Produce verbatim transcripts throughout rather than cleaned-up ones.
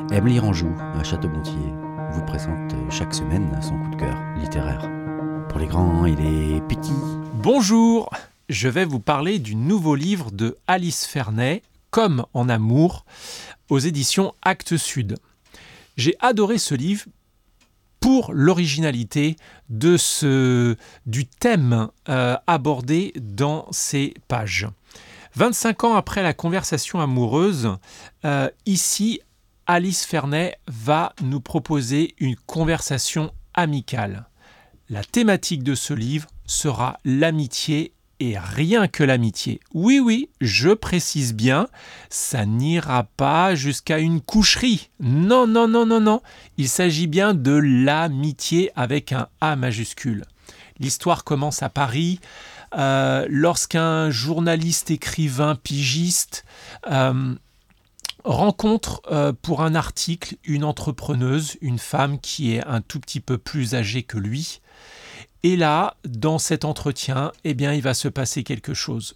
Aime lire en joue, à Château-Gontier, vous présente chaque semaine son coup de cœur littéraire. Pour les grands et les petits. Bonjour, je vais vous parler du nouveau livre de Alice Ferney, Comme en amour, aux éditions Actes Sud. J'ai adoré ce livre pour l'originalité de ce, du thème euh, abordé dans ces pages. vingt-cinq ans après la conversation amoureuse, euh, ici, Alice Ferney va nous proposer une conversation amicale. La thématique de ce livre sera l'amitié et rien que l'amitié. Oui, oui, je précise bien, ça n'ira pas jusqu'à une coucherie. Non, non, non, non, non. Il s'agit bien de l'amitié avec un A majuscule. L'histoire commence à Paris, euh, lorsqu'un journaliste, écrivain, pigiste euh, rencontre euh, pour un article une entrepreneuse, une femme qui est un tout petit peu plus âgée que lui. Et là, dans cet entretien, eh bien, il va se passer quelque chose.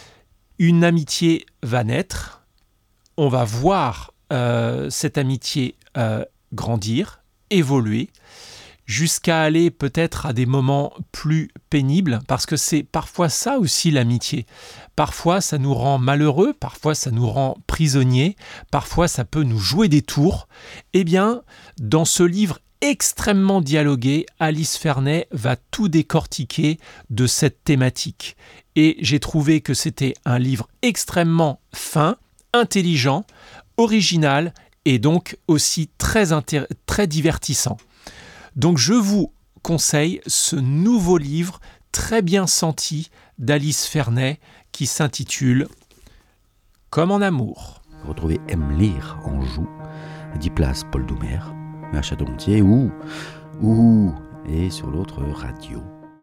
Une amitié va naître, on va voir euh, cette amitié euh, grandir, évoluer, jusqu'à aller peut-être à des moments plus pénibles, parce que c'est parfois ça aussi l'amitié. Parfois, ça nous rend malheureux, parfois ça nous rend prisonniers, parfois ça peut nous jouer des tours. Eh bien, dans ce livre extrêmement dialogué, Alice Ferney va tout décortiquer de cette thématique. Et j'ai trouvé que c'était un livre extrêmement fin, intelligent, original et donc aussi très, intér- très divertissant. Donc je vous conseille ce nouveau livre très bien senti d'Alice Ferney qui s'intitule « Comme en amour ». Retrouvez Aime lire en joue, dix places Paul Doumer, à Château-Gontier ou, ou et sur l'autre radio.